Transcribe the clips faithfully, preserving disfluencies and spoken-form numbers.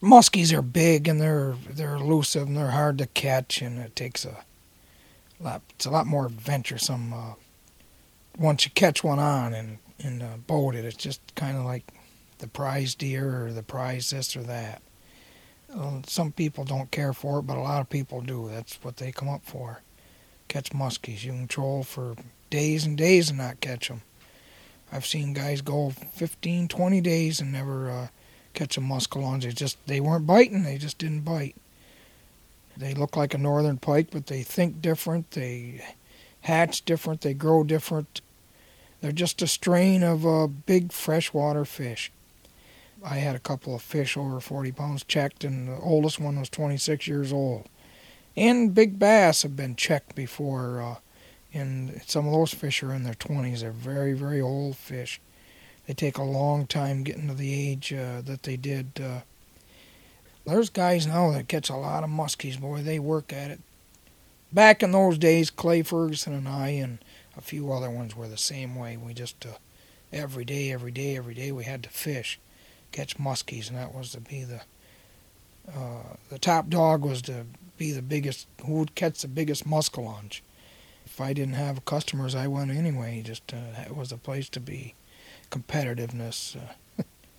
muskies are big and they're they're elusive and they're hard to catch, and it takes a lot. It's a lot more venturesome uh, once you catch one on and and uh, boat it. It's just kind of like the prize deer or the prize this or that. Uh, some people don't care for it, but a lot of people do. That's what they come up for. Catch muskies. You can troll for days and days and not catch them. I've seen guys go fifteen, twenty days and never uh, catch a muskellunge. They just they weren't biting. They just didn't bite. They look like a northern pike, but they think different. They hatch different. They grow different. They're just a strain of uh, big freshwater fish. I had a couple of fish over forty pounds checked, and the oldest one was twenty-six years old. And big bass have been checked before, uh, and some of those fish are in their twenties. They're very, very old fish. They take a long time getting to the age uh, that they did. Uh, there's guys now that catch a lot of muskies, boy, they work at it. Back in those days, Clay Ferguson and I and a few other ones were the same way. We just, uh, every day, every day, every day, we had to fish, catch muskies, and that was to be the, uh, the top dog was to be the biggest, who would catch the biggest muskellunge. If I didn't have customers, I went anyway. Just uh, it was a place to be. Competitiveness. Uh,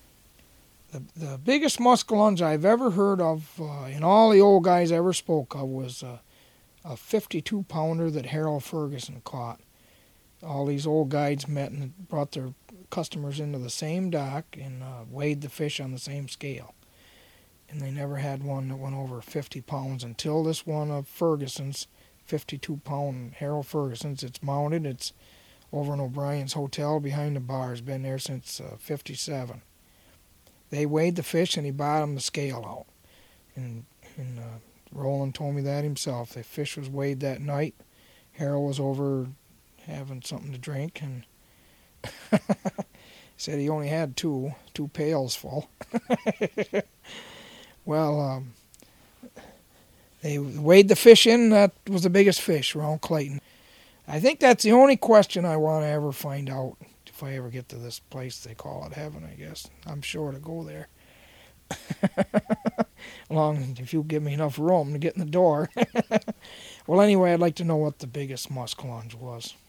the the biggest muskellunge I've ever heard of, uh, and all the old guys ever spoke of, was uh, a fifty-two pounder that Harold Ferguson caught. All these old guides met and brought their customers into the same dock and uh, weighed the fish on the same scale. And they never had one that went over fifty pounds until this one of Ferguson's, fifty-two pound Harold Ferguson's. It's mounted. It's over in O'Brien's Hotel behind the bar. It's been there since uh, fifty-seven. They weighed the fish and he bottomed the scale out. And, and uh, Roland told me that himself. The fish was weighed that night. Harold was over having something to drink and said he only had two, two pails full. Well, um, they weighed the fish in. That was the biggest fish around Clayton. I think that's the only question I want to ever find out if I ever get to this place they call it heaven, I guess. I'm sure to go there. Long if you give me enough room to get in the door. Well, anyway, I'd like to know what the biggest muskellunge was.